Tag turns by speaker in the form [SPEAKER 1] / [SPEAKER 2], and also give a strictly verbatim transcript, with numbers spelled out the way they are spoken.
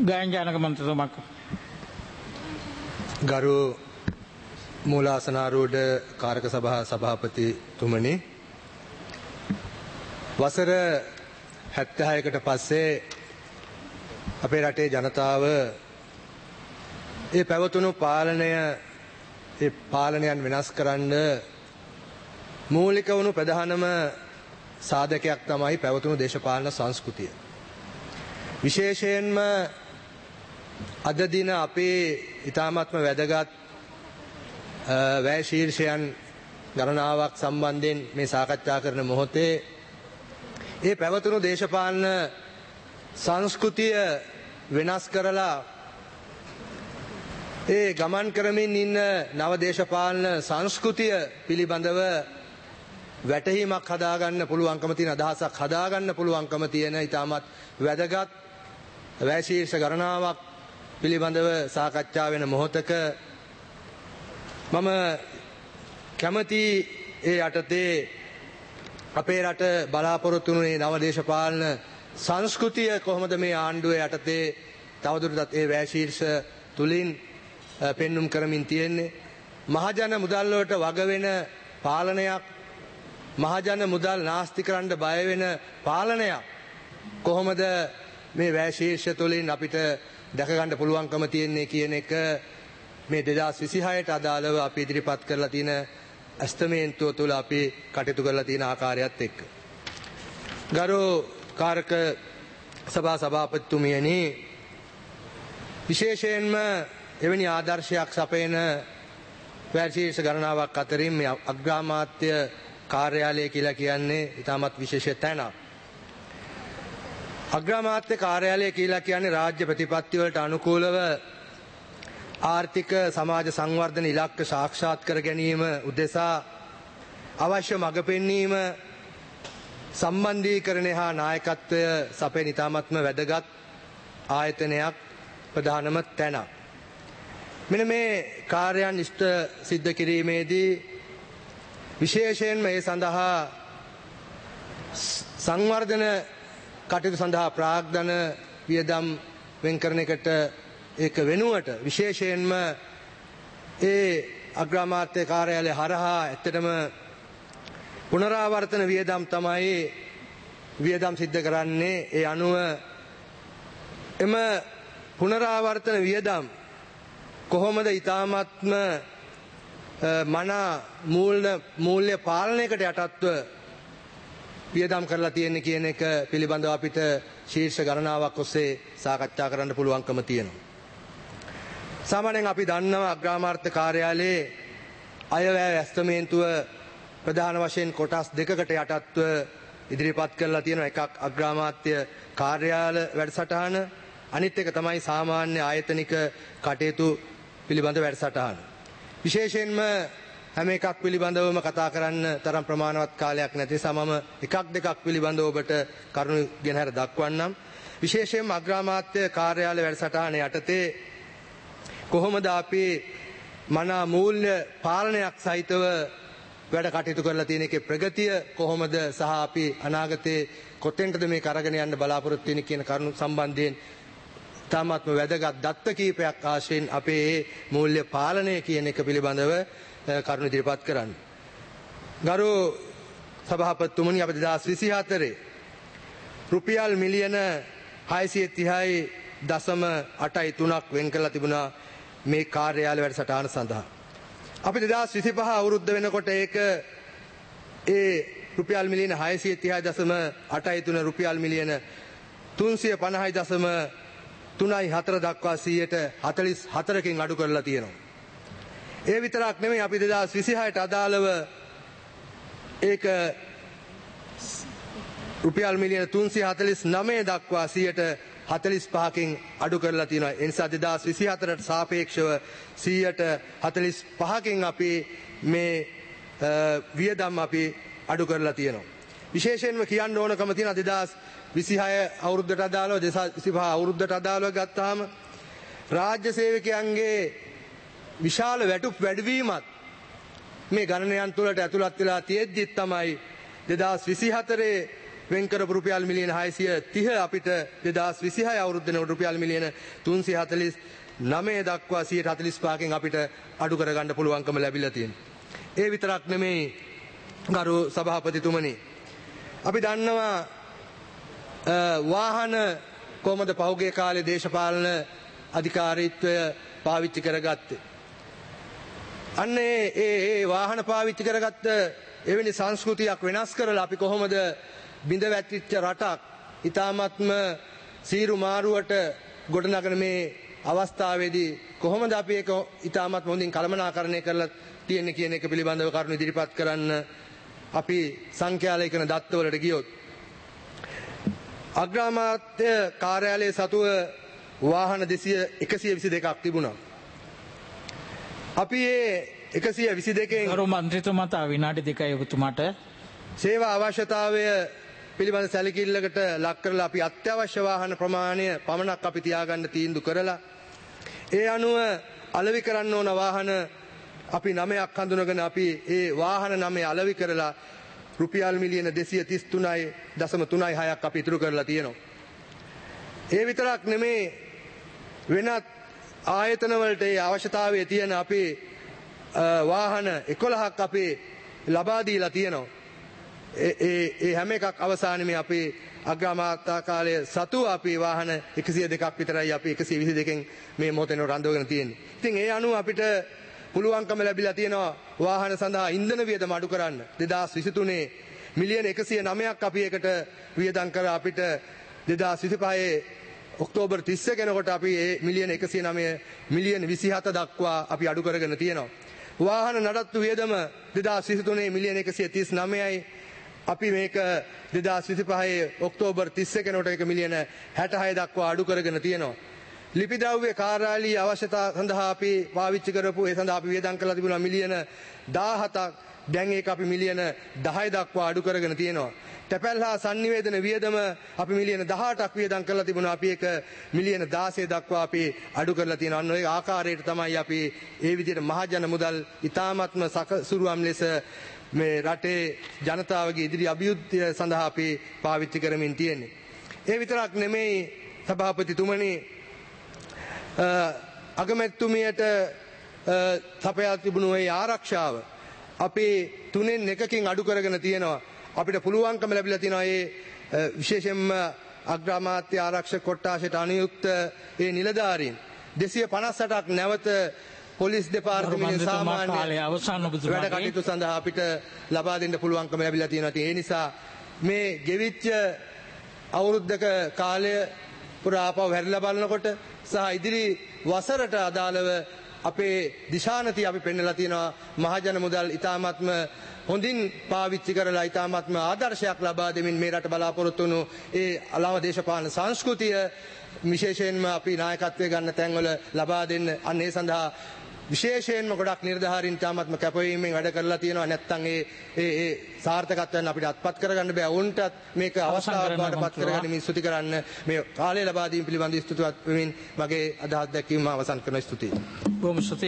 [SPEAKER 1] ගායන ජනක මන්ත්‍රතුමක්.
[SPEAKER 2] ගරු මූලාසනාරූඪ කාරක සභා සභාපතිතුමනි, වසර හැත්තෑහයකට පස්සේ අපේ රටේ ජනතාව ඒ පැවතුණු පාලනය ඒ පාලනයන් වෙනස් කරන්න මූලික වුණු ප්‍රධානම සාධකයක් තමයි පැවතුණු දේශපාලන සංස්කෘතිය. විශේෂයෙන්ම අද දින අපේ ඉතාමත්ම වැදගත් වැය ශීර්ෂයන් ගණනාවක් සම්බන්ධයෙන් මේ සාකච්ඡා කරන මොහොතේ ඒ පැවතුණු දේශපාලන සංස්කෘතිය වෙනස් කරලා ඒ ගමන් කරමින් ඉන්න නව දේශපාලන සංස්කෘතිය පිළිබඳව වැටහීමක් හදාගන්න පුළුවන්කම තියෙන අදහසක් හදාගන්න පුළුවන්කම තියෙන ඉතාමත් වැදගත් වැය ශීර්ෂ ගණනාවක් පිළිබඳව සාකච්ඡා වෙන මොහොතක මම කැමති ඒ යටතේ අපේ රට බලාපොරොත්තු වුණේ නව දේශපාලන සංස්කෘතිය කොහොමද මේ ආණ්ඩුවේ යටතේ තවදුරටත් ඒ වැය ශීර්ෂ තුලින් පෙන්눔 කරමින් තියෙන්නේ. මහජන මුදල් වලට වග වෙන පාලනයක්, මහජන මුදල් නාස්ති කරන්න බය වෙන පාලනයක් කොහොමද මේ වැය ශීර්ෂ තුලින් අපිට දැක ගන්න පුළුවන්කම තියෙන්නේ කියන එක මේ දෙදාස් විසිහයට අදාළව අපි ඉදිරිපත් කරලා තියෙන ඇස්තමේන්තුව තුළ අපි කටයුතු කරලා තියෙන ආකාරයත් එක්ක. ගරු කාරක සභා සභාපතිතුමියනි, විශේෂයෙන්ම එවැනි ආදර්ශයක් සපයන වැය ශීර්ෂ ගණනාවක් අතරින් මේ අග්‍රාමාත්‍ය කාර්යාලය කියලා කියන්නේ ඉතාමත් විශේෂ තැනක්. අග්‍රාමාත්‍ය කාර්යාලය කියලා කියන්නේ රාජ්‍ය ප්‍රතිපත්ති වලට අනුකූලව ආර්ථික සමාජ සංවර්ධන ඉලක්ක සාක්ෂාත් කර ගැනීම උදෙසා අවශ්‍ය මඟ පෙන්වීම, සම්බන්ධීකරණය හා නායකත්වය සපයන ඉතාමත්ම වැදගත් ආයතනයක්, ප්‍රධානම තැනක්. මෙන්න මේ කාර්යයන් ඉෂ්ට සිද්ධ කිරීමේදී විශේෂයෙන්ම ඒ සඳහා සංවර්ධන කටයුතු සඳහා ප්‍රාග්ධන වියදම් වෙන් කරන එකට ඒක වෙනුවට විශේෂයෙන්ම ඒ අග්‍රාමාත්‍ය කාර්යාලය හරහා ඇත්තටම පුනරාවර්තන වියදම් තමයි වියදම් සිද්ධ කරන්නේ. ඒ අනුව එම පුනරාවර්තන වියදම් කොහොමද ඊ타ත්ම මනා මූල්‍ය මූල්‍ය පාලනයකට යටත්ව වියදම් කරලා තියෙන්නේ කියන එක පිළිබඳව අපිට ශීර්ෂ ගණනාවක් ඔස්සේ සාකච්ඡා කරන්න පුළුවන්කම තියෙනවා. සාමාන්‍යයෙන් අපි දන්නවා අග්‍රාමාත්‍ය කාර්යාලයේ අයවැය ඇස්තමේන්තුව ප්‍රධාන වශයෙන් කොටස් දෙකකට යටත්ව ඉදිරිපත් කරලා තියෙනවා. එකක් අග්‍රාමාත්‍ය කාර්යාල වැඩසටහන, අනිත් එක තමයි සාමාන්‍ය ආයතනික කටයුතු පිළිබඳ වැඩසටහන. විශේෂයෙන්ම හැම එකක් පිළිබඳවම කතා කරන්න තරම් ප්‍රමාණවත් කාලයක් නැති නිසා මම එකක් දෙකක් පිළිබඳව ඔබට කරුණු ගෙනහැර දක්වන්නම්. විශේෂයෙන්ම අග්‍රාමාත්‍ය කාර්යාල වැඩසටහන යටතේ කොහොමද අපි මනා මූල්‍ය පාලනයක් සහිතව වැඩ කටයුතු කරලා තියෙන එකේ ප්‍රගතිය කොහොමද සහ අපි අනාගතයේ කොතෙන්ටද මේ කරගෙන යන්න බලාපොරොත්තු වෙන්නේ කියන කරුණු සම්බන්ධයෙන් තාමත්ම වැදගත් දත්ත කීපයක් ආශ්‍රයෙන් අපේ මේ මූල්‍ය පාලනය කියන එක පිළිබඳව කරුණු ඉදිරිපත් කරන්න. ගරු සභාපතිතුමනි, අපි දෙදාස් විසිහතරේ රුපියල් මිලියන හයසිය තිහයි දශම අටයි තුනක් වෙන් කරලා තිබුණා මේ කාර්යාල වැඩසටහන සඳහා. අපි දෙදාස් විසිපහ අවුරුද්ද වෙනකොට ඒක ඒ රුපියල් මිලියන හයසිය තිහයි දශම අටයි තුන රුපියල් මිලියන තුන්සිය පනහයි දශම තුනයි හතර දක්වා සීයට හතළිස් හතරකින් අඩු කරලා තියෙනවා. ඒ විතරක් නෙමෙයි, අපි දෙදාස් විසිහයට අදාළව ඒක රුපියල් මිලියන තුන්සිය හතළිස් නවය දක්වා සීයට හතළිස් පහකින් අඩු කරලා තියෙනවා. ඒ නිසා දෙදාස් විසිහතරට සාපේක්ෂව සීයට හතළිස් පහකින් අපි මේ වියදම් අපි අඩු කරලා තියෙනවා. විශේෂයෙන්ම කියන්න ඕනකම තියෙන දෙදාස් විසිහය අවුරුද්දට අදාළව දෙදාස් විසිපහ අවුරුද්දට අදාළව ගත්තාම රාජ්‍ය සේවකයන්ගේ විශාල වැටුප් වැඩිවීමත් මේ ගණනයන් තුළට ඇතුළත් වෙලා තියෙද්දි තමයි දෙදාස් විසිහතරේ වෙන් කරපු රුපියල් මිලියන හයසිය තිහ අපිට දෙදාස් විසිහය අවුරුද්දේ රුපියල් මිලියන තුන්සිය හතළිස් නවය දක්වා සියයට හතළිස් පහකින් අපිට අඩු කරගන්න පුළුවන්කම ලැබිලා තියෙනවා. ඒ විතරක් නෙමෙයි ගරු සභාපතිතුමනි. අපි දන්නවා වාහන කොහොමද පහුගිය කාලේ දේශපාලන අධිකාරීත්වය පාවිච්චි කරගත්තේ. අන්න ඒ ඒ වාහන පාවිච්චි කරගත්ත එවැනි සංස්කෘතියක් වෙනස් කරලා අපි කොහොමද බිඳ වැටිච්ච රටක් ඊ타මත්ම සීරු මාරුවට ගොඩනගන මේ අවස්ථාවේදී කොහොමද අපි ඒක ඊ타මත් හොඳින් කළමනාකරණය කරලා තියෙන්නේ කියන එක පිළිබඳව කරුණු ඉදිරිපත් කරන්න අපි සංඛ්‍යාලයකන දත්තවලට ගියොත් අග්‍රාමාත්‍ය කාර්යාලයේ සතුව වාහන එකසිය විසි දෙකක් තිබුණා. අපි ඒ එකසිය විසි දෙකෙන්
[SPEAKER 1] ගරු මන්ත්‍රීතුමා තා විනාඩි දෙකයි ඔබතුමාට
[SPEAKER 2] සේවා අවශ්‍යතාවය පිළිබඳ සැලකිල්ලකට ලක් කරලා අපි අත්‍යවශ්‍ය වාහන ප්‍රමාණය පමණක් අපි තියාගන්න තීන්දුව කරලා ඒ අනුව අලෙවි කරන්න ඕන වාහන අපි නවයක් හඳුනගෙන අපි ඒ වාහන නවය අලෙවි කරලා රුපියල් මිලියන දෙසිය තිස් තුනයි දශම තුනයි හයක් අපි ඉතුරු කරලා තියෙනවා. ඒ විතරක් නෙමේ වෙනත් ආයතන වලට ඒ අවශ්‍යතාවය තියෙන අපි වාහන එකොළහක් අපි ලබා දීලා තියෙනවා. ඒ ඒ හැම එකක් අවසානයේ අපි අග්‍රාමාත්‍ය කාලයේ සතු අපි වාහන එකසිය දෙකක් විතරයි අපි එකසිය විසි දෙකෙන් මේ මොහොතේ රඳවගෙන තියෙන්නේ. ඉතින් ඒ අනුව අපිට පුළුවන්කම ලැබිලා තියෙනවා වාහන සඳහා ඉන්ධන වියදම අඩු කරන්න. දෙදාස් විසි තුනේ මිලියන එකසිය නවයක් අපි ඒකට වියදම් කර අපිට දෙදාස් විසිපහේ ඔක්තෝබර් තිස් වෙනකොට අපි ඒ මිලියන එකසිය නවය මිලියන විසිහත දක්වා අපි අඩු කරගෙන තියෙනවා. වාහන නඩත්තු වියදම දෙදාස් විසි තුනේ මිලියන එකසිය තිස් නවයයි අපි මේක දෙදාස් විසිපහේ ඔක්තෝබර් තිස් වෙනකොට ඒක මිලියන හැටහය දක්වා අඩු කරගෙන තියෙනවා. ලිපි ද්‍රව්‍ය කාර්යාලීය අවශ්‍යතා සඳහා අපි පාවිච්චි කරපු ඒ සඳහා අපි වියදම් කරලා තිබුණා මිලියන දාහතක් දැන් ඒක අපි මිලියන දහය දක්වා අඩු කරගෙන තියෙනවා. තැපැල් හා sannivedana වියදම අපි මිලියන දහඅටක් වියදම් කරලා තිබුණා අපි ඒක මිලියන දාසය දක්වා අපි අඩු කරලා තියෙනවා. අන්න ඒ ආකාරයට තමයි අපි ඒ විදිහට මහජන මුදල් ඊ타ත්ම සකසුරුවම් ලෙස මේ රටේ ජනතාවගේ ඉදිරි අභිවෘද්ධිය සඳහා අපි පාවිච්චි කරමින් තියෙන්නේ. ඒ විතරක් නෙමෙයි සභාපතිතුමනි අගමැතිතුමියට සපයා තිබුණු ඒ ආරක්ෂාව අපි තුනෙන් එකකින් අඩු කරගෙන තියෙනවා. අපිට පුළුවන්කම ලැබිලා තියෙනවා ඒ විශේෂයෙන්ම අග්‍රාමාත්‍ය ආරක්ෂක කොට්ටාශයට අනුයුක්ත ඒ නිලධාරීන් දෙසිය පනස් අටක් නැවත පොලිස් දෙපාර්තමේන්තුවේ සාමාන්‍ය වැඩ කටයුතු සඳහා අපිට ලබා දෙන්න පුළුවන්කම ලැබිලා තියෙනවා. ඒ නිසා මේ ගෙවිච්ච අවුරුද්දක කාලය පුරා ආපහු හැරිලා බලනකොට සහ ඉදිරි වසරට අදාළව අපේ දිශානති අපි පෙන්වලා තියෙනවා. මහජන මුදල් ඊ타ත්ම හොඳින් පාවිච්චි කරලා ඊ타ත්ම ආදර්ශයක් ලබා දෙමින් මේ රට බලාපොරොත්තු වුණු ඒ අලම දේශපාලන සංස්කෘතිය විශේෂයෙන්ම අපි නායකත්වය ගන්න තැන්වල ලබා දෙන්න අන්න ඒ සඳහා විශේෂයෙන්ම ගොඩක් නිර්ධාරීන් තාමත්ම කැපවීමෙන් වැඩ කරලා තියෙනවා. නැත්නම් ඒ ඒ ඒ සාර්ථකත්වයන් අපිට අත්පත් කරගන්න බෑ. වුන්ටත් මේක අවස්ථාවක් බාටපත් කරගන්න මේ ස්තුති කරන්න මේ කාලය ලබා දීම පිළිබඳව ස්තුතිවත් වෙමින් මගේ අදහස් දැක්වීම අවසන් කරන ස්තුතියි.
[SPEAKER 1] බොහොම ස්තුතියි.